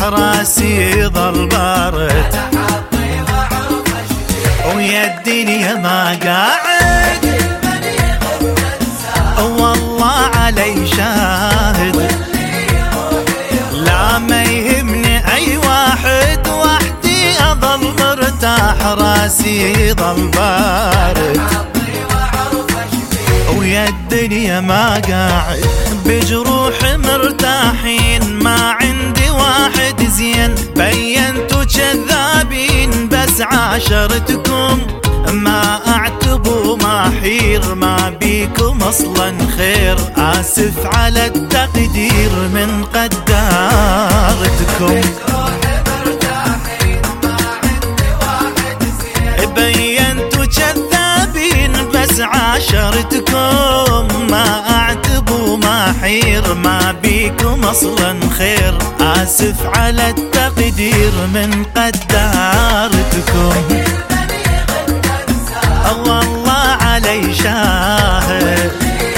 راسي ظل بارد، ويا الدنيا ما قاعد والله علي شاهد. لا ما يهمني اي واحد، وحدي اظل مرتاح راسي ظل بارد، ويا الدنيا ما قاعد بجروح مرتاحين. ما عندي واحد زين بينتوا كذابين، بس عاشرتكم ما اعتبوا ما حير، ما بيكم اصلا خير. اسف على التقدير من قدارتكم، بينتوا كذابين بس عاشرتكم ما اعتبوا ما حير، ما بيكم اصلا خير. اسف على التقدير من قدارتكم، والله علي شاهد.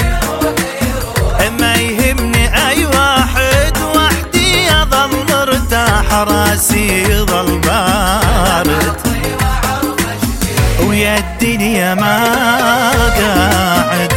ما يهمني اي واحد، وحدي اظل مرتاح راسي ظل بارد، ويا الدنيا ما قاعد.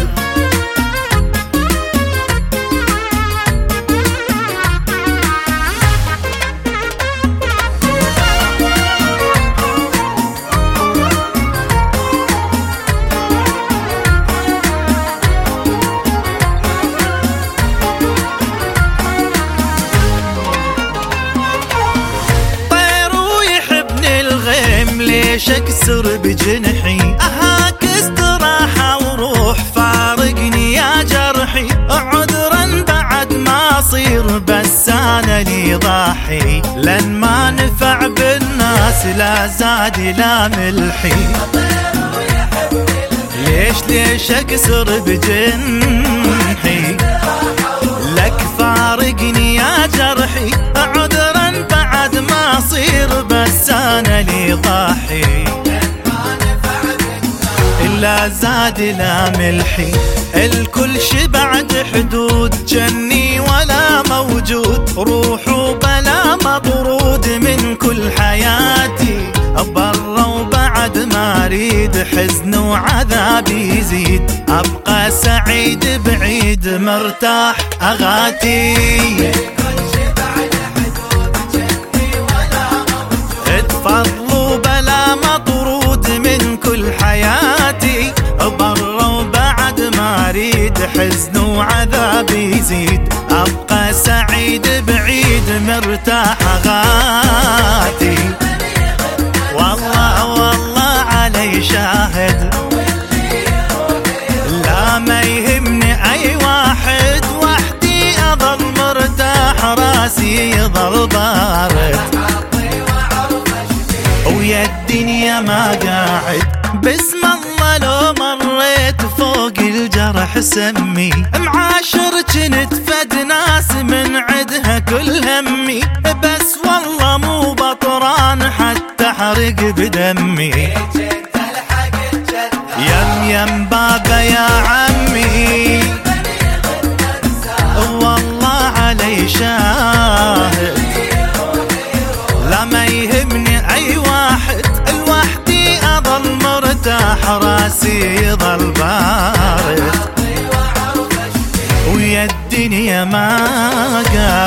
ليش اكسر بجنحي اهاك استراحة وروح فارقني يا جرحي. عذرا بعد ما اصير بس انا لي ضاحي، لن ما نفع بالناس لا زاد لا ملحي. ليش اكسر بجنحي لك فارقني يا جرحي. عذرا بعد ما اصير بس انا لي ضاحي، لا زاد لا ملحي. الكل شبعت حدود جني ولا موجود، روح وبلا مطرود من كل حياتي. برا وبعد ما اريد حزن وعذاب يزيد، ابقى سعيد بعيد مرتاح اغاتي. تفضلوا بلا مطرود من كل حياتي. برا وبعد ما اريد حزن وعذاب يزيد، ابقى سعيد بعيد مرتاح اغاتي. والله علي شاهد. لا ما يهمني اي واحد، وحدي اظل مرتاح راسي ظل بارد، ويا الدنيا ما قاعد. بسم الله لو مريت فوق الجرح سمي، معاشر جنت فد ناس من عدها كل همي. بس والله مو بطران حتى احرق بدمي. يم بابا يا عمي، والله علي شاهد. لا ما يهمني اي واحد، لوحدي اظل مرتاح راسي ظل بارد، ويا الدنيا ما قاعد.